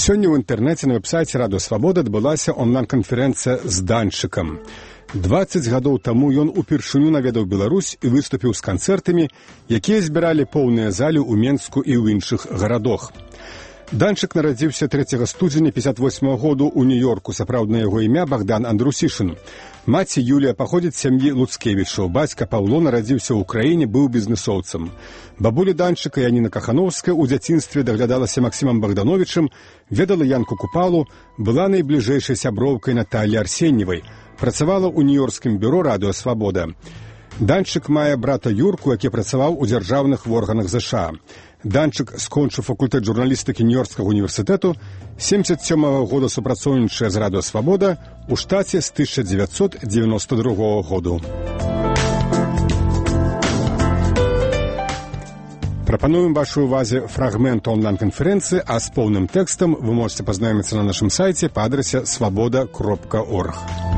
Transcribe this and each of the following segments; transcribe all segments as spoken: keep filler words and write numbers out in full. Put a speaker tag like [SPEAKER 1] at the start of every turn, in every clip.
[SPEAKER 1] Сёння ў інтэрнэце на вэб-сайце Радыё Свабода адбылася онлайн-канферэнцыя з Данчыкам. дваццаць гадоў таму ён упершыню наведаў Беларусь і выступіў з канцэртамі, якія збіралі поўныя залі ў Менску і ў іншых гарадах. Данчык нарадзіўся трэцяга студзеня пяцьдзясят восьмага году ў Нью-Йорку, сапраўднае яго імя Богдан Андрусішын. Маці Юлія паходзіць з сям'і Луцкевічаў, бацька Паўло нарадзіўся ў краіне, быў бізнэсоўцам. Бабуля Данчыка Яніна Кахановская ў дзяцінстве даглядалася Максімам Богдановичам, ведала Янку Купалу, была найбліжэйшай сяброўкай Наталлі Арсеньевай, працавала ў нью-йоркскім бюро Радыё Свабода. Данчык мае брата Юрку, які працаваў у дзяржаўных органах ЗША. Данчык скончыў факультэт журналістыкі Нью-Йоркскага універсітэту, сем'дзясят сёмага года супрацоўнічае з Радыё Свабода, у штаце з тысяча дзевяцьсот дзевяноста другога году. Прапануем вашай увазе фрагмент онлайн-канферэнцыі, а з поўным тэкстам вы можете пазнаёміцца на нашым сайце па адрасе свабода кропка орг.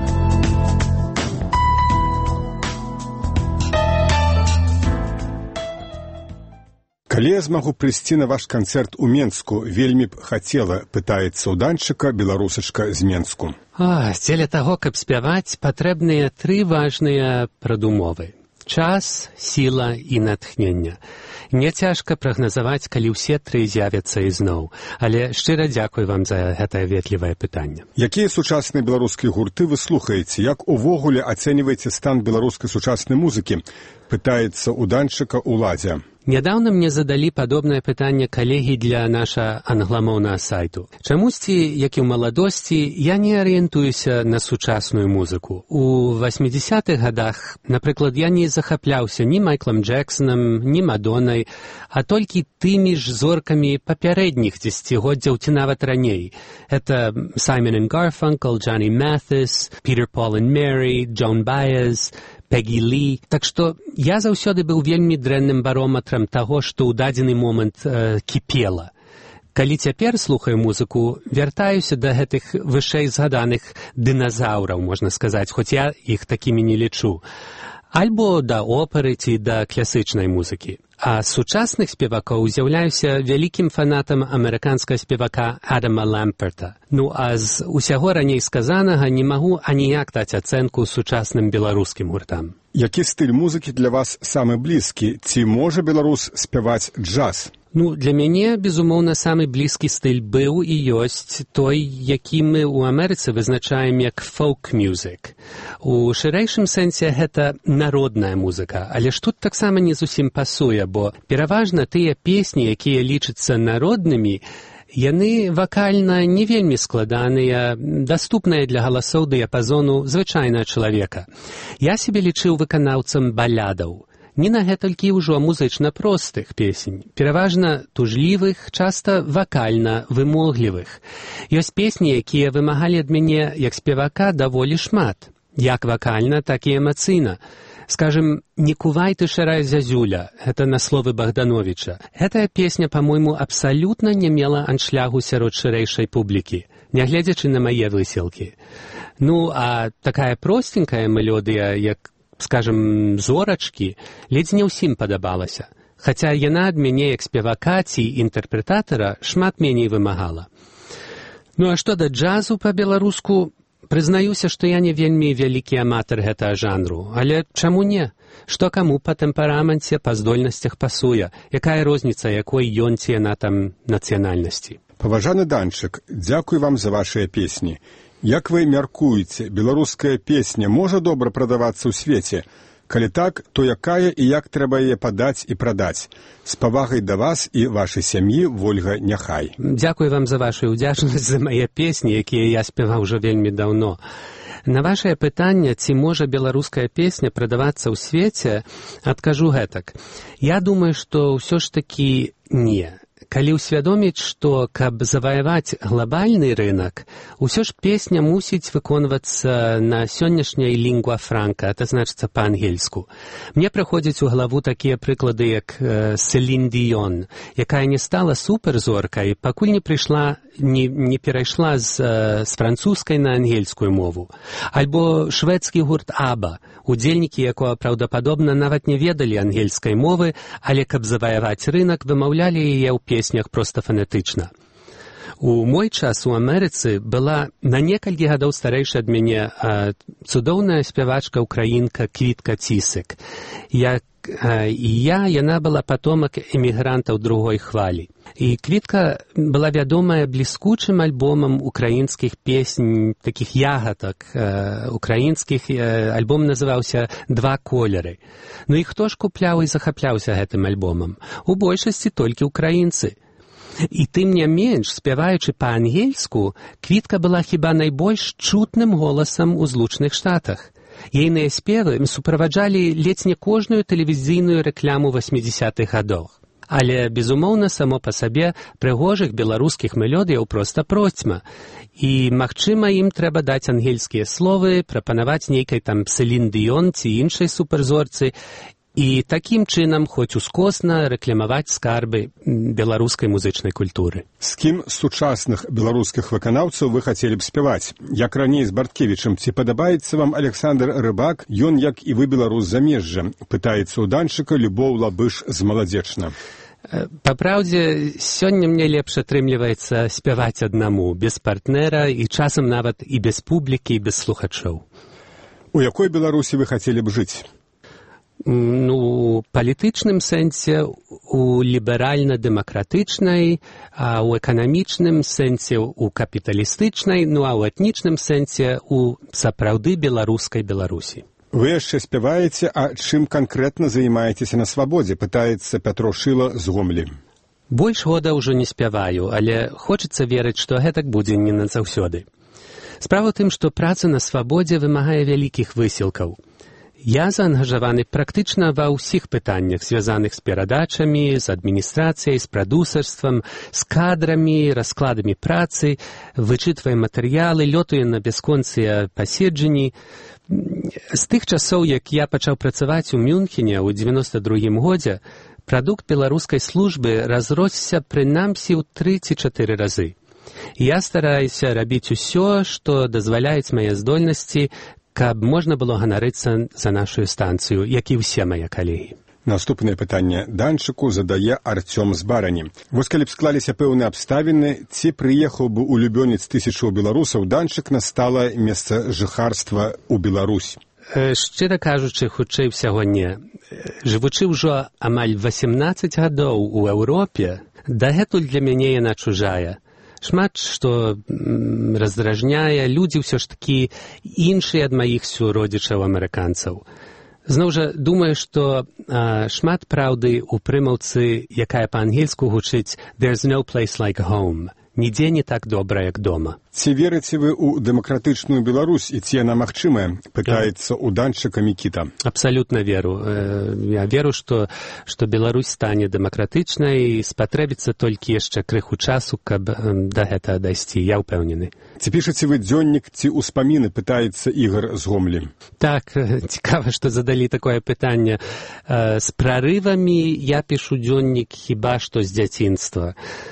[SPEAKER 1] Калі я змагу прыйсці на ваш канцэрт у Менску, вельмі б хацела, пытаецца ў Данчыка беларусачка з Менску.
[SPEAKER 2] О, дзеля таго, каб спяваць, патрэбныя тры важныя прадумовы. Час, сіла і натхнення. Не цяжка прагназаваць, калі ўсе тры з'явяцца ізноў. Але шчыра дзякуй вам за гэтае ветлівае пытанне.
[SPEAKER 1] Якія сучасныя беларускія гурты вы слухаеце? Як увогуле ацэньваеце стан беларускай сучаснай музыкі? Пытаецца ў Данчыка Уладзя.
[SPEAKER 2] Нядаўна мне задалі падобнае пытанне калегі для наша англамоўнага сайту. Чамусьці, як і ў маладосці, я не арыентуюся на сучасную музыку. У васьмідзесятых гадах, напрыклад, я не захапляўся ні Майклам Джэксонам, ні Мадоннай, а толькі тымі ж зоркамі папярэдніх дзесяцігоддзяў ці нават раней. Это Саймон энд Гарфанкл, Джонни Маthis, Peter, Paul and Mary, Джон Баез, Пегі Лі. Так што я заўсёды быў вельмі дрэнным барометрам таго, што ў дадзены момант э, кіпела. Калі цяпер слухаю музыку, вяртаюся да гэтых вышэй згаданых дыназаўраў, можна сказаць, хоць я іх такімі не лічу. Альбо да оперы ці да класычнай музыкі. А з сучасных спевакоў з'яўляюся вялікім фанатам амерыканскага спевака Адама Ламперта. Ну, а з усяго раней сказанага не магу аніяк даць ацэнку сучасным беларускім гуртам.
[SPEAKER 1] Які стыль музыкі для вас самы блізкі? Ці можа беларус спяваць джаз?
[SPEAKER 2] Ну, для мяне, безумоўна, самы блізкі стыль быў і ёсць той, які мы ў Амерыцы вызначаем як фолк-мюзік. У шырэйшым сэнсе гэта народная музыка, але ж тут таксама не зусім пасуе, бо пераважна тыя песні, якія лічацца народнымі, яны вакальна не вельмі складаныя, даступныя для галасоў дыяпазону звычайнага чалавека. Я сябе лічыў выканаўцам балядаў. Не на гэтулькі ўжо музычна простых песень, пераважна тужлівых, часта вакальна вымоглівых. Ёсць песні, якія вымагалі ад мяне як спевака даволі шмат, як вакальна, так і эмацыйна. Скажем, «Не кувай ты, шарая зязюля» — это на словы Богдановича. Гэтая песня, по-мойму, абсалютна не мела аншлягу сярод шырэйшай публікі, нягледзячы на мае высілкі. Ну, а такая простенькая мелодыя, як скажем, зорачкі, ледзь не ўсім падабалася, хаця яна ад мяне як спевака ці інтэрпрэтатара шмат меней вымагала. Ну а што да джазу па-беларуску, прызнаюся, што я не вельмі вялікі аматар гэтага жанру, але чаму не? Што каму па тэмпераменце, па здольнасцях пасуе, якая розніца, якой ён ці яна там нацыянальнасці.
[SPEAKER 1] Паважаны Данчык, дзякуй вам за вашыя песні. Як вы мяркуеце, беларуская песня можа добра прадавацца ў свеце? Калі так, то якая і як трэба яе падаць і прадаць? З павагай да вас і вашай сям'і, Вольга Няхай.
[SPEAKER 2] Дзякуй вам за вашу ўдзячнасць за мае песні, якія я спяваў ужо вельмі даўно. На вашае пытанне, ці можа беларуская песня прадавацца ў свеце, адкажу гэтак. Я думаю, што ўсё ж такі не. Калі ўсвядоміць, што, каб заваяваць глобальны рынак, усё ж песня мусіць выконвацца на сённяшняй лінгва франка, это значыцца па-ангельску. Мне прыходзяць у галаву такія прыклады, як э, Селін Діён, якая не стала суперзоркай, пакуль не прыйшла, не, не перайшла з, э, з французскай на ангельскую мову. Альбо шведскі гурт Аба, удзельнікі якога праўдападобна нават не ведалі ангельскай мовы, але каб заваяваць рынак, вымаўлялі яе ў песнях проста фанетычна. У мой час у Амерыцы была на некалькі гадоў старэйшая ад мяне цудоўная спявачка-украінка Квітка Цісек. Я, і я, яна была патомак эмігрантаў другой хвалі. І Квітка была вядомая бліскучым альбомам украінскіх песень, такіх ягатак украінскіх. Альбом называўся «Два колеры». Ну і хто ж купляў і захапляўся гэтым альбомам? У большасці толькі украінцы. І тым не менш, спяваючы па-ангельску, Квітка была хіба найбольш чутным голасам у Злучаных Штатах. Ейныя спевы суправаджалі ледзь не кожную тэлевізійную рэкламу васьмідзесятых гадоў. Але, безумоўна, само па сабе прыгожых беларускіх мелодыяў проста процьма. І, магчыма, ім трэба даць ангельскія словы, прапанаваць нейкай там Селін Дыён ці іншай суперзорцы, і такім чынам хоць ускосна рэкламаваць скарбы беларускай музычнай культуры.
[SPEAKER 1] З кім з сучасных беларускіх выканаўцаў вы хацелі б спяваць? Як раней з Барткевічам, ці падабаецца вам Александр Рыбак? Ён, як і вы, беларус замежжа. Пытаецца ў Данчыка Любоў Лабыш з Маладзечна.
[SPEAKER 2] Па праўдзе, сёння мне лепш атрымліваецца спяваць аднаму, без партнера і часам нават і без публікі, і без слухачоў.
[SPEAKER 1] У якой Беларусі вы хацелі б жыць?
[SPEAKER 2] Ну, у палітычным сэнсе, у ліберальна-дэмакратычнай, а у эканамічным сэнсе, у капіталістычнай, ну а ў этнічным сэнсе, у сапраўды беларускай Беларусі.
[SPEAKER 1] Вы яшчэ спяваеце, а чым канкрэтна займаецеся на свабодзе, пытаецца Пятро Шыла з Гомлі.
[SPEAKER 2] Больш года ўжо не спяваю, але хочацца верыць, што гэтак будзе не назаўсёды. Справа ў тым, што праца на свабодзе вымагае вялікіх высілкаў. Я заангажаваны практычна ва ўсіх пытаннях, звязаных з перадачамі, з адміністрацыяй, з прадусарствам, з кадрамі, раскладамі працы, вычытвае матэрыялы, лётаю на бясконцыя паседжанні. З тых часоў, як я пачаў працаваць у Мюнхене ў дзевяноста другім годзе, прадукт беларускай службы разросся прынамсі ў тры ці чатыры разы. Я стараюся рабіць усё, што дазваляюць мае здольнасці, каб можна было ганарыцца за нашу станцыю, як і ўсе мае калегі.
[SPEAKER 1] Наступнае пытанне Данчыку задае Арцём з Барані. Вось калі б склаліся пэўныя абставіны, ці прыехаў бы улюбёнец тысячаў беларусаў Данчык на сталае месца жыхарства ў Беларусь?
[SPEAKER 2] Шчыра кажучы, хутчэй усяго не. Жывучы ўжо амаль васемнаццаць гадоў у Еўропе, дагэтуль для мяне яна чужая. Шмат што раздражняе, людзі ўсё ж такі іншыя ад маіх суродзічаў-амерыканцаў. Зноў жа, думаю, што а, шмат праўды ў прымаўцы, якая па-ангельску гучыць «There's no place like home». Нідзе не так добра, як дома.
[SPEAKER 1] Ці верыце вы ў дэмакратычную Беларусь, і ці яна магчымая? Пытаецца ў Данчыка Мікіта.
[SPEAKER 2] Абсалютна веру. Я веру, што, што Беларусь стане дэмакратычнай, спатрэбіцца толькі яшчэ крыху часу, каб да гэта дайсці. Я ўпэўнены.
[SPEAKER 1] Ці пішаце вы дзённік ці ўспаміны, пытаецца Ігар з Гомлі.
[SPEAKER 2] Так, цікава, што задалі такое пытанне. З прарывамі я пішу дзённік хіба што з дзяцінства.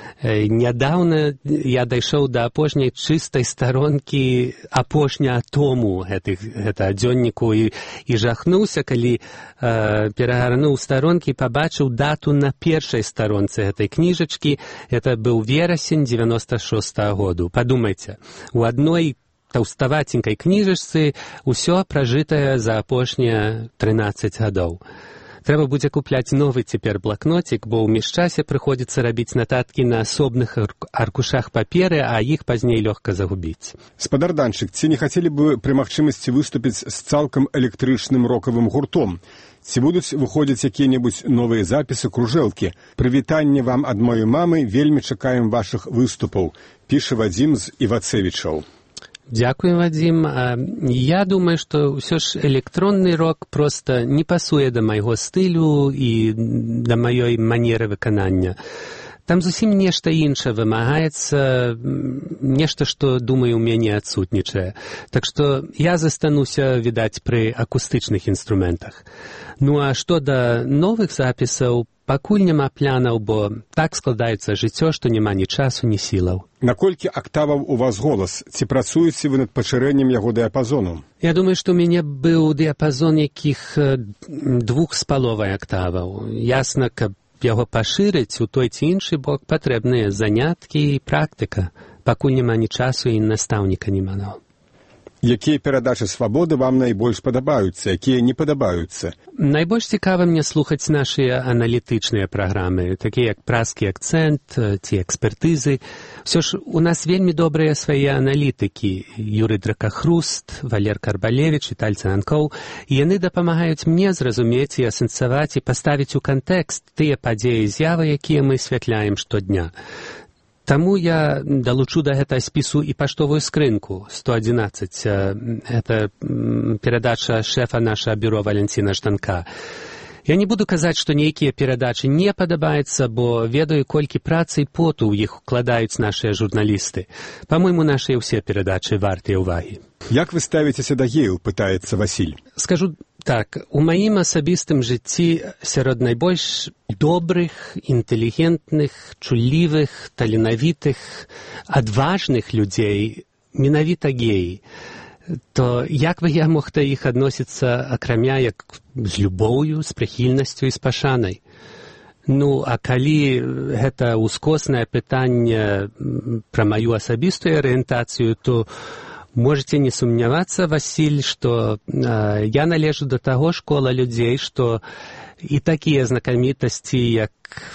[SPEAKER 2] Нядаўна я дайшоў да апошняй чыстай старонкі, апошня тому гэтых, гэта дзённіку і, і жахнуўся, калі э, перагарнуў старонкі, пабачыў дату на першай старонцы гэтай кніжачкі. Гэта быў верасень дзевяноста шостага году. Падумайце, у адной таўставаценькай кніжачцы ўсё пражытае за апошнія трынаццаць гадоў. Трэба будзе купляць новы цяпер блакнотик, бо ў міжчасе прыходзіцца рабіць нататкі на асобных аркушах паперы, а іх пазней лёгка загубіць.
[SPEAKER 1] Спадар Данчык, ці не хацелі бы пры магчымасці выступіць з цалкам электрычным рокавым гуртом? Ці будуць выходзіць якія-небудзь новыя запісы, кружэлкі? Прывітанне вам ад маёй мамы, вельмі чакаем вашых выступаў, піша Вадзім з Івацевічаў.
[SPEAKER 2] Дзякую, Вадзім. Я думаю, што ўсё ж электронны рок проста не пасуе да майго стылю і да маёй манеры выканання. Там зусім нешта іншае вымагаецца, нешта, што, думаю, у мяне адсутнічае. Так што я застануся, відаць, пры акустычных інструментах. Ну а што да новых запісаў, пакуль няма планаў, бо так складаецца жыццё, што няма ні часу, ні сілаў.
[SPEAKER 1] Наколькі актаваў у вас голас? Ці працуеце вы над пашырэннем яго дыяпазону?
[SPEAKER 2] Я думаю, што ў мяне быў дыяпазон якіх двух з паловай актаваў. Ясна, каб яго пашырыць у той ці іншы бок, патрэбныя заняткі і практыка, пакуль няма ні часу і настаўніка няма.
[SPEAKER 1] Якія перадачы свабоды вам найбольш падабаюцца, якія не падабаюцца?
[SPEAKER 2] Найбольш цікава мне слухаць нашыя аналітычныя праграмы, такія як «Празкі акцэнт» ці «Экспертызы». Всё ж у нас вельмі добрыя свае аналітыкі. Юрый Дракахруст, Валер Карбалевіч, Віталь Цананкоў. І яны дапамагаюць мне зразумець і асэнсаваць і паставіць у кантэкст тыя падзеі і з'явы, якія мы святляем штодня. Таму я далучу да гэтага спісу і паштовую скрынку сто адзінаццаць. Гэта перадача шэфа нашага бюро Валянціна Жданка. Я не буду казаць, што нейкія перадачы не падабаюцца, бо ведаю, колькі працы і поту ў іх укладаюць нашыя журналісты. Па-мойму, нашыя ўсе перадачы вартыя ўвагі.
[SPEAKER 1] Як вы ставіцеся да геяў, пытаецца Васіль.
[SPEAKER 2] Скажу так, у маім асабістым жыцці сярод найбольш добрых, інтэлігентных, чуллівых, таленавітых, адважных людзей менавіта геі. То як бы я мог да іх адносіцца акрамя як з любоўю, з прыхільнасцю і з пашанай? Ну, а калі гэта ўскоснае пытанне пра маю асабістую арыентацыю, то можете не сумнявацца, Васіль, што э, я належу да таго школа людзей, што і такія знакамітасці, як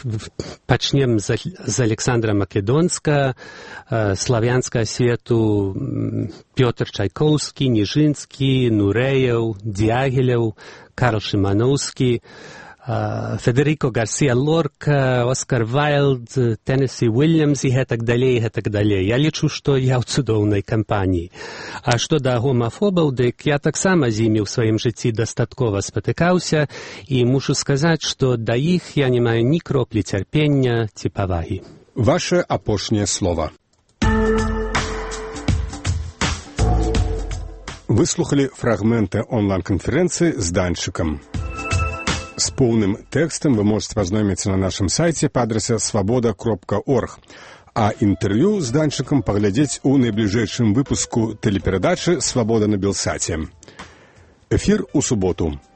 [SPEAKER 2] пачнем з, з Александра Македонска, э, славянскага свету, Пётр Чайкоўскі, Ніжынскі, Нурэяў, Дягілеў, Карл Шыманоўскі, Uh, Федерико Гарсія Лорка, Оскар Вайлд, Теннесі Уильямс і гэтак далей, гэтак далей. Я лічу, што я ў цудоўнай кампаніі. А што да гомафобаў, дык я таксама з імі ў сваім жыцці дастаткова спатыкаўся і мушу сказаць, што да іх я не маю ні кроплі цярпення ці павагі.
[SPEAKER 1] Ваше апошняе слова. Выслухалі фрагменты онлайн-канферэнцыі з Данчыкам. З поўным тэкстам вы можете пазнаёміцца на нашым сайце па адрасе свабода кропка орг, а інтэрв'ю з Данчыкам паглядзець у найбліжэйшым выпуску тэлеперадачы «Свабода на Белсаце». Эфір у суботу.